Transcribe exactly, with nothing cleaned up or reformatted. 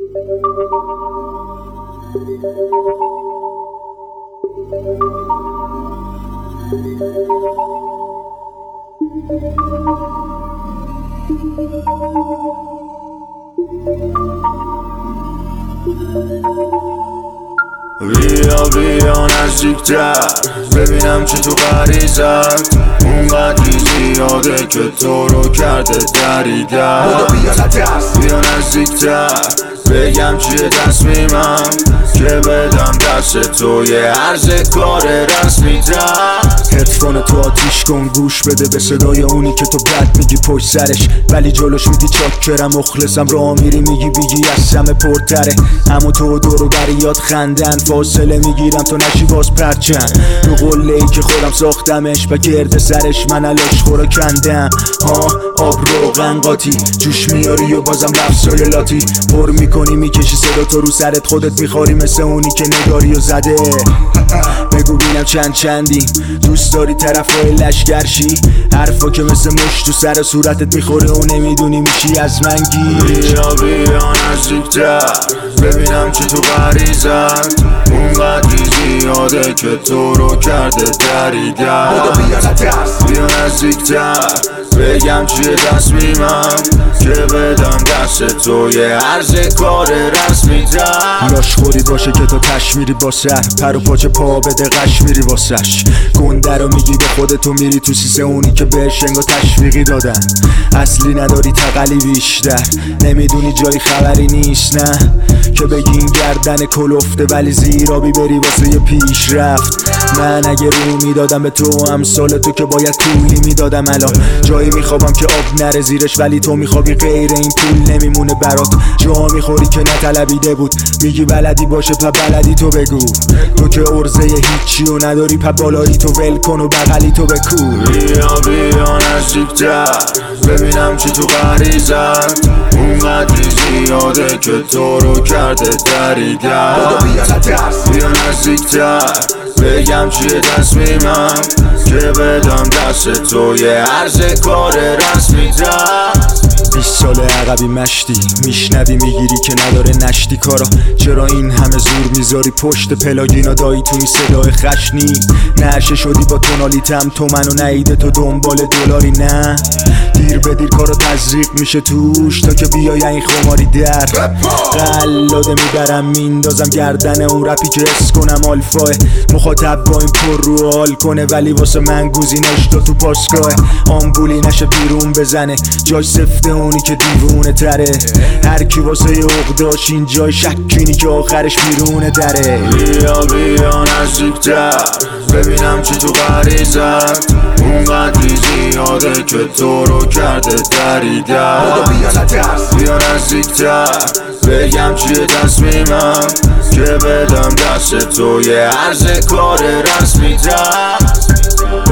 بیا بیا نزدیکتر ببینم چه تو غریزت اونقدری زیاده که تو رو کرده دریدن. بیا نزدیکتر بگم چیه تصمیمم که بدم دست تو یه عرض کار رسمی تر. هدفون تو آتیش کن گوش بده به صدای اونی که تو بد میگی پشت سرش ولی جلوش میدی چاکرم مخلصم راه میری میگی بیگی از همه پرتره. اما تو دورو بریات خندن فاصله میگیرم تو نشی باز پرچن رو قله ای که خودم ساختمش و گرد سرش من علاش خورا کندم. ها آب روغن قاطی جوش میاری و بازم لفظای لاتی پر میکنی میکشی صدا تو رو سرت خودت میخوری مثل اونی که نگاری و زده. بگو بینم چند چندی دوست داری طرفای لشگرشی حرفا که مثل مش تو سر صورتت میخوره و نمیدونی میشی از من گیر. بیا بیا نزدیکتر ببینم چه تو غریزت اونقدری زیاده که تو رو کرده دریدن. بیا نزدیکتر بگم چیه تصمیمم که بدم دست تو یه عرض کار رسمی تر. لاشخوری باشه که تو تش میری با سر پر و پاچه پا بده قش میری واسش گنده رو میگی به خودتو میری تو سیسه اونی که بهش انگا تشویقی دادن. اصلی نداری تقلی بیشتر نمیدونی جایی خبری نیست نه که بگی این گردن کلفته ولی زیرابی بری واسه یه پیش رفت. من اگه رو میدادم به تو امثال تو که باید طولی میدادم الان جایی میخوابم که آب نره زیرش ولی تو میخوابی غیر این پول نمیمونه برات. جا میخوری که نطلبیده بود میگی بلدی باشه پا بلدی تو بگو تو که ارزه هیچی و نداری پا بالایی تو ول کن و بغلی تو بکو. بیا بیا نزدیکتر ببینم چی تو غریزت اونقدری زیاده که تو رو کرده دریدن. بیا نزدیکتر بگم چیه تصمیمم که بدم دست تو یه عرض کار رسمی تر. بیست سال عقبی مشتی میشنوی میگیری که نداره نشتی کارا چرا این همه زور میذاری پشت پلاگینا دایی تو این صدای خشنی نرشه شدی با تونالیتم تو منو نهیده تو دنبال دلاری نه دیر به دیر کارا تزریق میشه توش تا که بیای این خماری در قلاده میبرم میندازم گردن اون رپی که اس کنم آلفاه مخاطب با این پر رو حال کنه ولی واسه من گوزینش دو تو پاسگاه آمبولی نشه بیرون بزنه جای سفته اونی که دیوونه تره هر کی واسه یه عقداش این جای شکینی که آخرش بیرونه دره. بیا بیا نزدیکتر ببینم چی تو غریزت اونقدری زیاده که تو رو کرده دریدن. بیا نزدیکتر بگم چیه تصمیمم که بدم دست تو یه عرض کار رسمی تر.